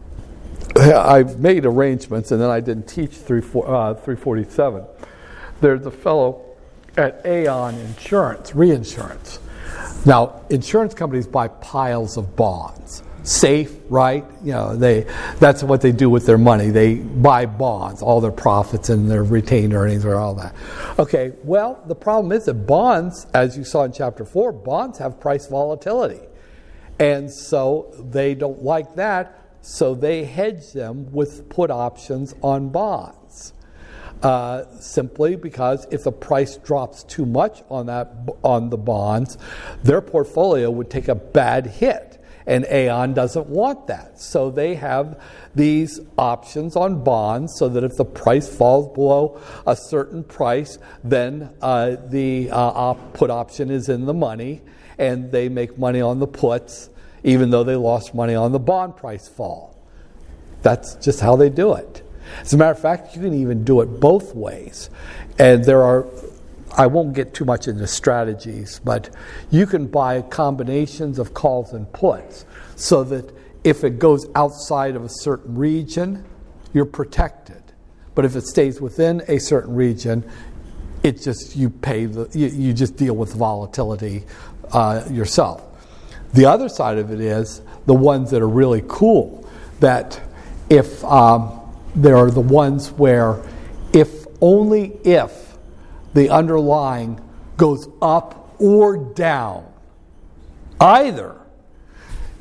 I've made arrangements, and then I didn't teach three forty-seven. There's a fellow at Aon Insurance, reinsurance. Now, insurance companies buy piles of bonds. Safe, right? You know, they that's what they do with their money. They buy bonds, all their profits and their retained earnings or all that. Okay, well, the problem is that bonds, as you saw in chapter four, bonds have price volatility. And so they don't like that, so they hedge them with put options on bonds. Uh, simply because if the price drops too much on that on the bonds, their portfolio would take a bad hit. And Aon doesn't want that. So they have these options on bonds so that if the price falls below a certain price, then uh, the uh, op- put option is in the money, and they make money on the puts, even though they lost money on the bond price fall. That's just how they do it. As a matter of fact, you can even do it both ways. And there are, I won't get too much into strategies, but you can buy combinations of calls and puts so that if it goes outside of a certain region, you're protected. But if it stays within a certain region, it just you pay the you, you just deal with volatility uh, yourself. The other side of it is the ones that are really cool. That if um, there are the ones where if only if the underlying goes up or down, either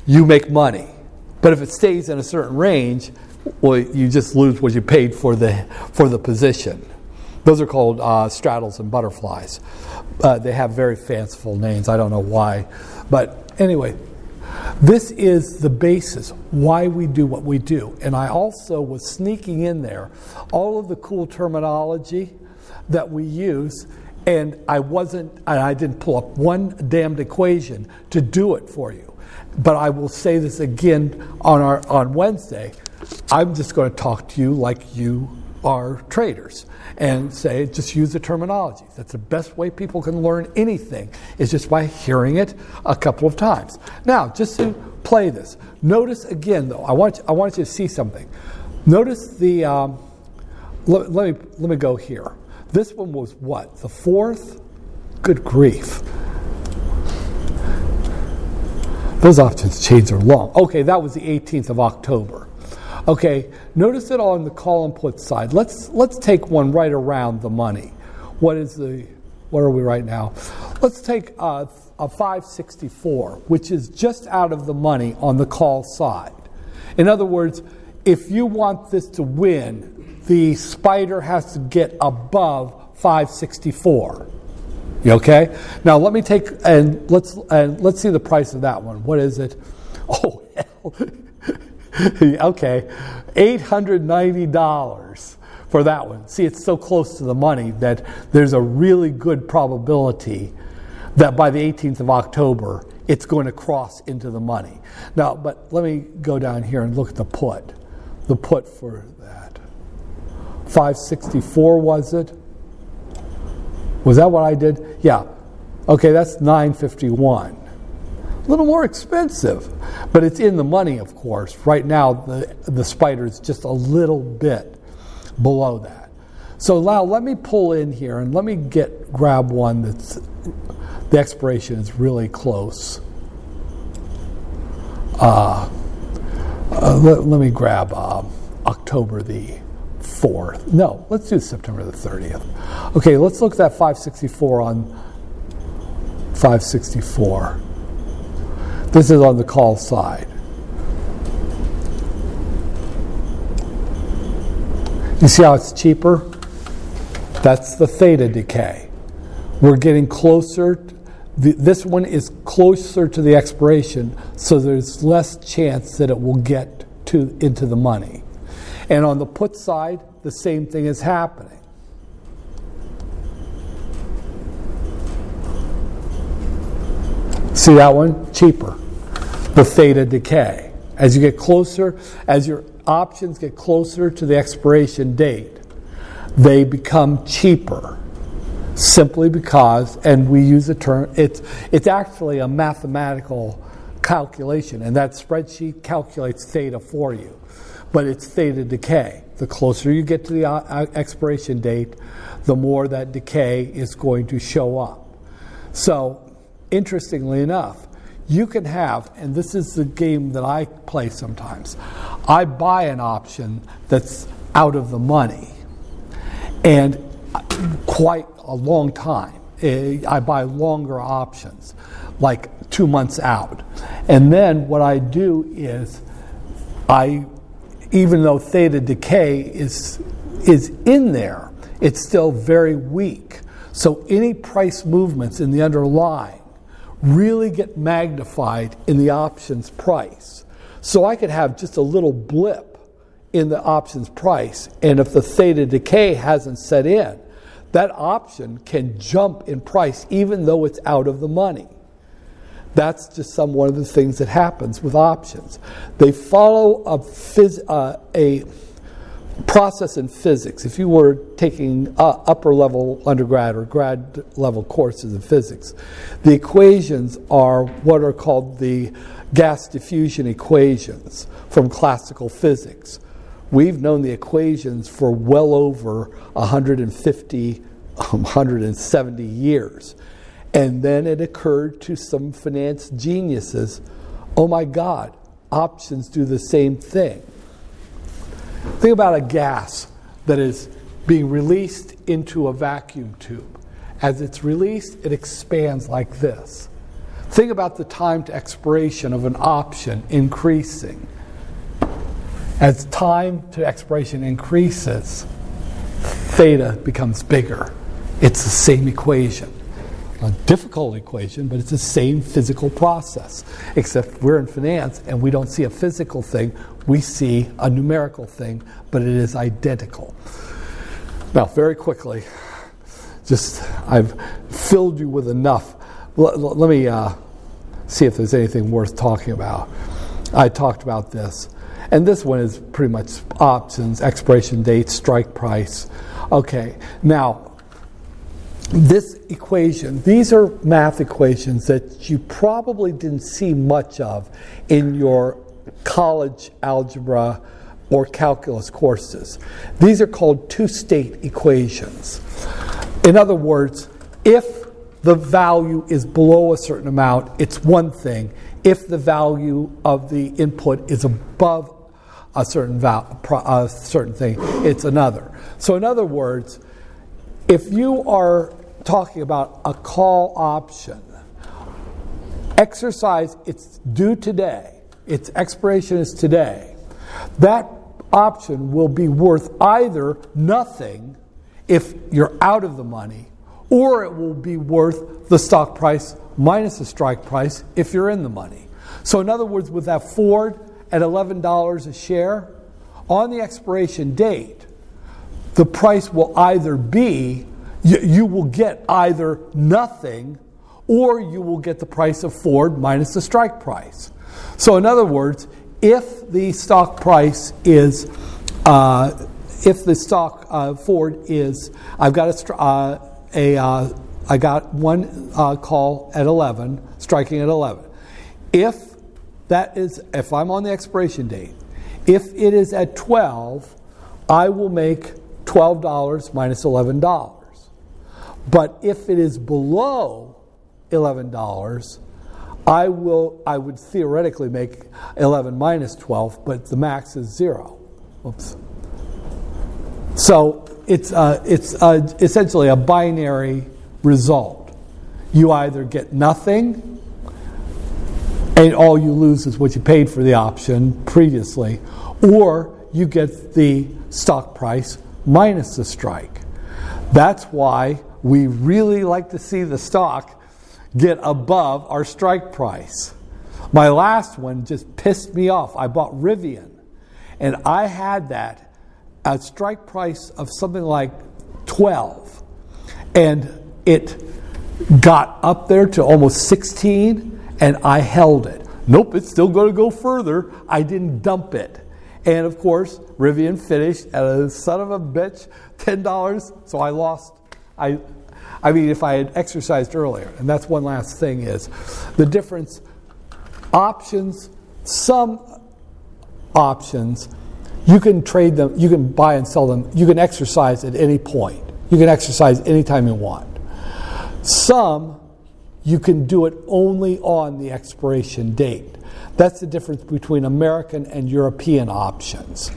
you make money. But if it stays in a certain range, well, you just lose what you paid for the for the position. Those are called uh, straddles and butterflies. Uh, they have very fanciful names. I don't know why. But anyway, this is the basis why we do what we do. And I also was sneaking in there all of the cool terminology that we use, and I wasn't, and I didn't pull up one damned equation to do it for you. But I will say this again on our on Wednesday. I'm just going to talk to you like you are traders and say, just use the terminology. That's the best way people can learn anything, is just by hearing it a couple of times. Now, just to play this, notice again, though, I want you, I want you to see something. Notice the, um, let, let me let me go here. This one was what? The fourth? Good grief. Those options chains are long. Okay, that was the eighteenth of October. Okay, notice it on the call and put side. Let's let's take one right around the money. What is the, what are we right now? Let's take uh, a five sixty-four, which is just out of the money on the call side. In other words, if you want this to win, the spider has to get above five sixty-four. You okay? Now let me take and let's and let's see the price of that one. What is it? Oh hell. Okay, eight hundred ninety dollars for that one. See, it's so close to the money that there's a really good probability that by the eighteenth of October, it's going to cross into the money. Now, but let me go down here and look at the put. The put for that. five sixty-four, was it? Was that what I did? Yeah. Okay, that's nine fifty-one. A little more expensive, but it's in the money, of course. Right now, the the spider is just a little bit below that. So now let me pull in here and let me get grab one that's the expiration is really close. Uh, uh, let, let me grab uh, October the fourth. No, let's do September the thirtieth. Okay, let's look at that five sixty-four on five sixty-four. This is on the call side. You see how it's cheaper? That's the theta decay. We're getting closer. The, this one is closer to the expiration, so there's less chance that it will get to into the money. And on the put side, the same thing is happening. See that one? Cheaper. The theta decay. As you get closer, as your options get closer to the expiration date, they become cheaper. Simply because, and we use the term, it's, it's actually a mathematical calculation, and that spreadsheet calculates theta for you. But it's theta decay. The closer you get to the uh, expiration date, the more that decay is going to show up. So, interestingly enough, you can have, and this is the game that I play sometimes, I buy an option that's out of the money, and quite a long time. I buy longer options, like two months out. And then what I do is, I, even though theta decay is is in there, it's still very weak. So any price movements in the underlying really get magnified in the options price. So I could have just a little blip in the options price, and if the theta decay hasn't set in, that option can jump in price even though it's out of the money. That's just some one of the things that happens with options. They follow a, phys, uh, a process in physics. If you were taking uh, upper level undergrad or grad level courses in physics, the equations are what are called the gas diffusion equations from classical physics. We've known the equations for well over one hundred fifty, one hundred seventy years. And then it occurred to some finance geniuses, oh my God, options do the same thing. Think about a gas that is being released into a vacuum tube. As it's released, it expands like this. Think about the time to expiration of an option increasing. As time to expiration increases, theta becomes bigger. It's the same equation. A difficult equation, but it's the same physical process. Except we're in finance and we don't see a physical thing, we see a numerical thing, but it is identical. Now, very quickly, just I've filled you with enough. L- l- let me uh, see if there's anything worth talking about. I talked about this. And this one is pretty much options, expiration date, strike price. Okay, now, this equation, these are math equations that you probably didn't see much of in your college algebra or calculus courses. These are called two-state equations. In other words, if the value is below a certain amount, it's one thing. If the value of the input is above a certain val- a certain thing, it's another. So in other words, if you are talking about a call option, exercise, it's due today, its expiration is today, that option will be worth either nothing if you're out of the money, or it will be worth the stock price minus the strike price if you're in the money. So in other words, with that Ford at eleven dollars a share, on the expiration date, the price will either be, you, you will get either nothing, or you will get the price of Ford minus the strike price. So in other words, if the stock price is, uh, if the stock uh, Ford is, I've got a, uh, a uh, I got one uh, call at eleven, striking at eleven. If that is, if I'm on the expiration date, if it is at twelve, I will make twelve dollars minus eleven dollars. But if it is below eleven dollars, I will. I would theoretically make eleven minus twelve, but the max is zero. Oops. So it's uh, it's uh, essentially a binary result. You either get nothing, and all you lose is what you paid for the option previously, or you get the stock price minus the strike. That's why we really like to see the stock get above our strike price. My last one just pissed me off. I bought Rivian, and I had that at strike price of something like twelve, and it got up there to almost sixteen, and I held it. Nope, it's still going to go further. I didn't dump it. And of course, Rivian finished at a son of a bitch, ten dollars, so I lost. I I mean, if I had exercised earlier. And that's one last thing is the difference. Options, some options, you can trade them, you can buy and sell them, you can exercise at any point. You can exercise anytime you want. Some, you can do it only on the expiration date. That's the difference between American and European options.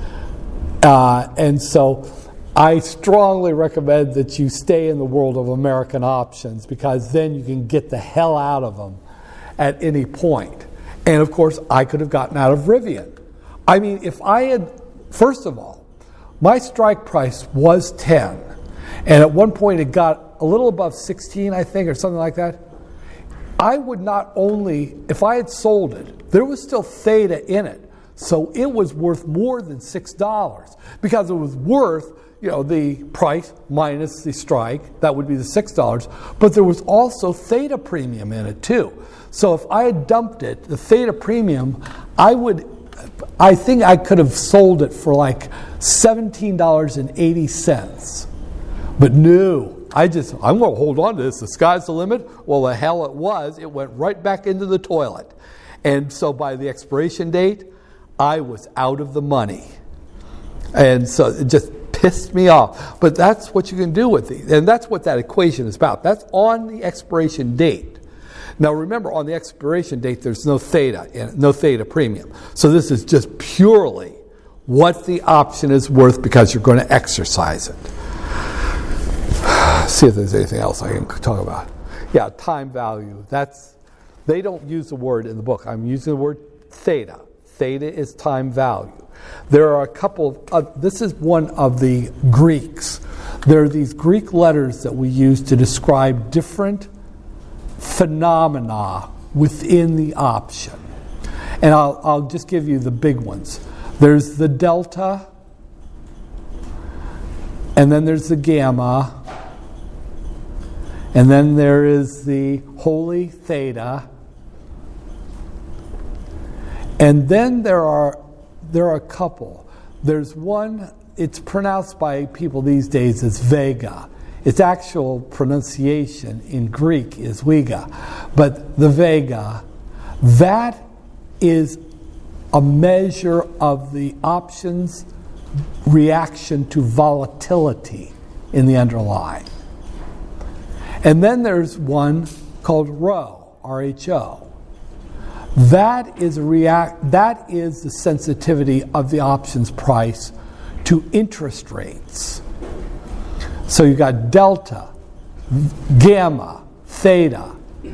Uh, and so I strongly recommend that you stay in the world of American options, because then you can get the hell out of them at any point. And of course, I could have gotten out of Rivian. I mean, if I had, first of all, my strike price was ten. And at one point it got a little above sixteen, I think, or something like that. I would not only, if I had sold it, there was still theta in it. So it was worth more than six dollars, because it was worth, you know, the price minus the strike. That would be the six dollars. But there was also theta premium in it too. So if I had dumped it, the theta premium, I would, I think I could have sold it for like seventeen dollars and eighty cents. But no, I just, I'm going to hold on to this. The sky's the limit. Well, the hell it was. It went right back into the toilet. And so by the expiration date, I was out of the money. And so it just pissed me off. But that's what you can do with it. And that's what that equation is about. That's on the expiration date. Now remember, on the expiration date, there's no theta, no theta premium. So this is just purely what the option is worth because you're going to exercise it. See if there's anything else I can talk about. Yeah, time value. That's They don't use the word in the book. I'm using the word theta. Theta is time value. There are a couple of, uh, this is one of the Greeks. There are these Greek letters that we use to describe different phenomena within the option. And I'll, I'll just give you the big ones. There's the delta, and then there's the gamma, and then there is the holy theta, and then there are there are a couple. There's one, it's pronounced by people these days as vega. Its actual pronunciation in Greek is vega. But the vega, that is a measure of the option's reaction to volatility in the underlying. And then there's one called rho, R H O. That is a react. That is the sensitivity of the options price to interest rates. So you've got delta, gamma, theta,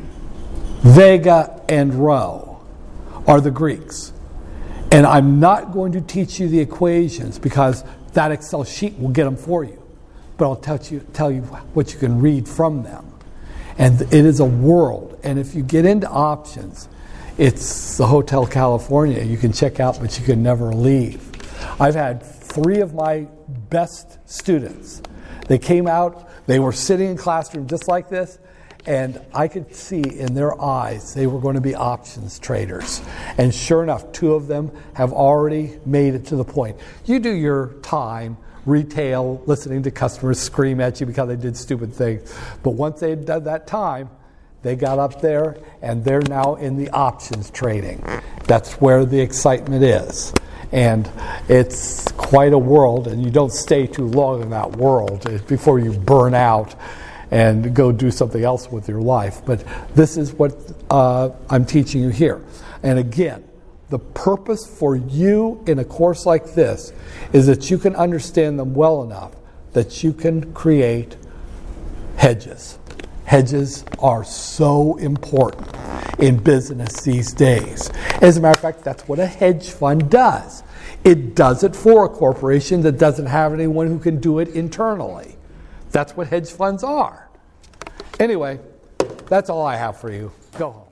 vega, and rho are the Greeks. And I'm not going to teach you the equations because that Excel sheet will get them for you. But I'll tell you, tell you what you can read from them. And it is a world. And if you get into options, it's the Hotel California you can check out, but you can never leave. I've had three of my best students. They came out, they were sitting in classroom just like this, and I could see in their eyes they were going to be options traders. And sure enough, two of them have already made it to the point. You do your time, retail, listening to customers scream at you because they did stupid things. But once they had done that time, they got up there, and they're now in the options trading. That's where the excitement is. And it's quite a world, and you don't stay too long in that world before you burn out and go do something else with your life. But this is what uh, I'm teaching you here. And again, the purpose for you in a course like this is that you can understand them well enough that you can create hedges. Hedges are so important in business these days. As a matter of fact, that's what a hedge fund does. It does it for a corporation that doesn't have anyone who can do it internally. That's what hedge funds are. Anyway, that's all I have for you. Go home.